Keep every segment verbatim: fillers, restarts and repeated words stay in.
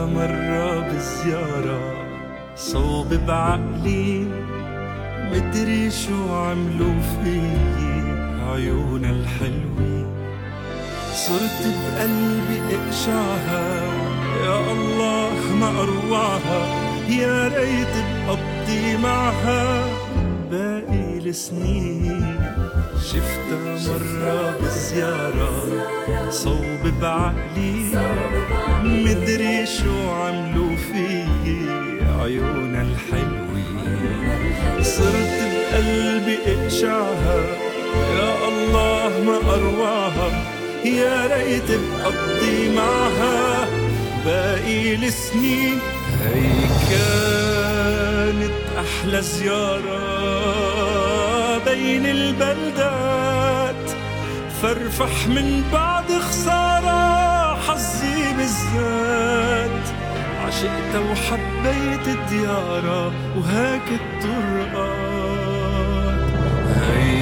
مرة بزيارة صوب بعقلي، مدري شو عملوا فيي عيونا الحلوة. صرت بقلبي اقشعها، يا الله ما اروعها، يا ريت بقضي معها باقي السنين. شفتها مرة بزيارة صوب بعقلي، مدري شو عملوا فيي عيونا الحلوة. صرت بقلبي اقشعها، يا الله ما اروعها، يا ريت بقضي معها باقي السنين. هي كانت احلى زيارة بين البلدات، فرفح من بعد خسارة حظي بالذات. عشقتها وحبيت ديارة وهيك الطرقات. هي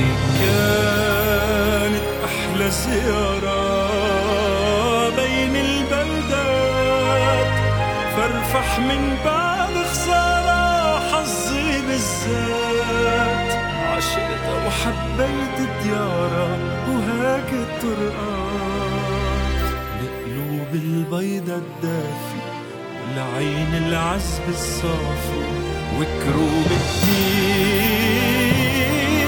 كانت أحلى زيارة بين البلدات، فرفح من بعد خسارة حظي بالذات. عشقتها وحبيت ديارة وهيك الطرقات. القلوب البيضة الدافي والعين العذب الصافي وكروب الدين.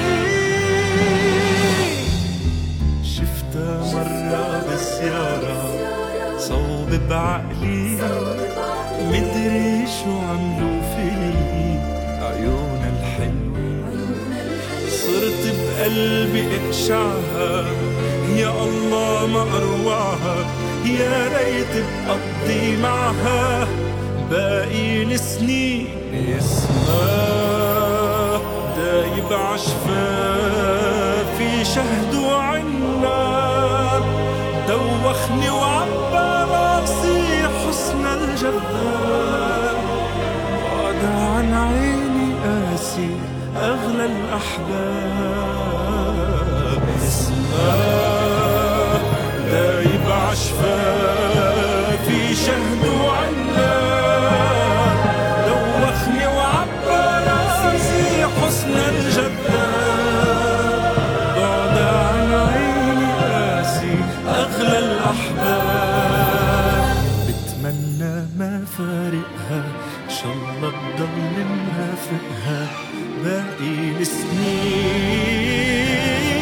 شفتها مرة بزيارة صوب بعقلي، مدري شو عملوا فيي عيونا الحلوة. صرت بقلبي اقشعها، يا الله ما اروعها، يا ريت بقضي معها باقي السنين. اسمها دايب عشفافي شهد وعناب، دوخني وعبى راسي حسن الجذاب. بعدها عن عيني قاسي أغلى الأحباب. اسمها دايب عشفافي شهد وعناب، دوخني وعبى راسي حسن الجذاب. بعدها عن عيني قاسي أغلى الأحباب. بتمنى ما فارقها، إن شاء الله بضل مرافقها باقي السنين.